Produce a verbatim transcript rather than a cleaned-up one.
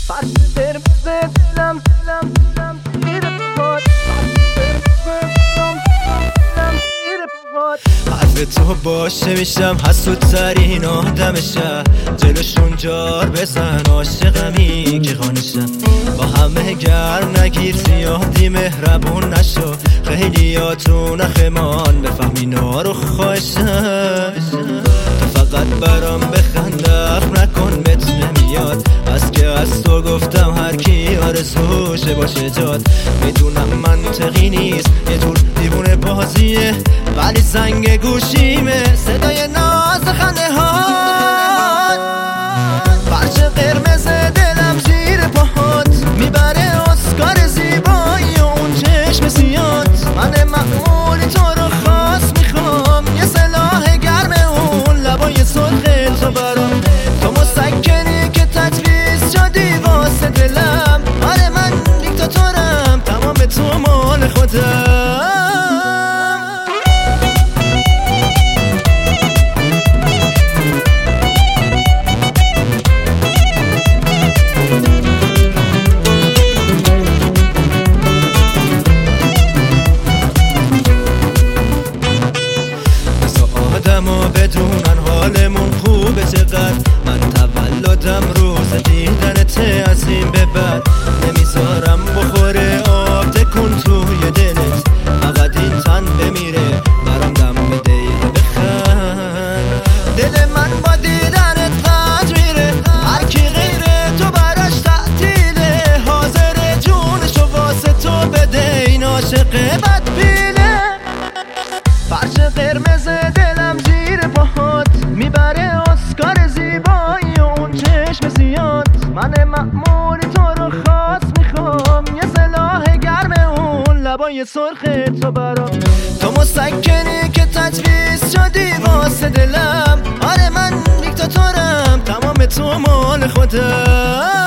فرش قرمز دلم دلم دلم زیر پاهات، فرش قرمز دلم دلم زیر پاهات. حرف تو باشه میشم حسودترین آدم شهر، جلوشون جار بزن عاشقمی که خانشم. با همه گرم نگیر زیادی مهربون نشو، خیلیاتون اخمان بفهمی نارو خواهشم. تو فقط برام بخند اخم نکن بهت نمیاد، از که از تو گفتم هر کی آرزوشه باشه جاد. میدونم منطقی نیست یه جور دیوونه بازیه، ولی زنگ گوشیمه صدای ناز خنده هات. فرش قرمز دلم زیر پاهات، میبره اسکار زیبایی و اون چشم سیات. من معمولی تو رو خاص میخوام، یه سلاح گرم اون لبای سرخ تو برام. تو مسکنی که تجویز شدی واسه دلم، آره من دیکتاتورم تمام تو مال خودم. آدمو بدونن حالمون خوبه چقدر، من تولدم روز دیدنت از این به بعد. نمیذارم بخوره آب تکون توی دلت، فقط این تن بمیره برام دم بده یه بخند. دل من با دیدنت قد میره، هرکی غیره تو براش تعطیله. حاضر جونشو واسه تو بده این عاشق بدبینه. فرش قرمز دلم زیر پاهات، میبره اسکار زیبایی و اون چشم زیاد. من معمولی تو رو خاص میخوام، یه سلاح گرم اون لبای سرخ تو برام. تو مسکنی که تجویز شدی واسه دلم، آره من دیکتاتورم تمام تو مال خودم.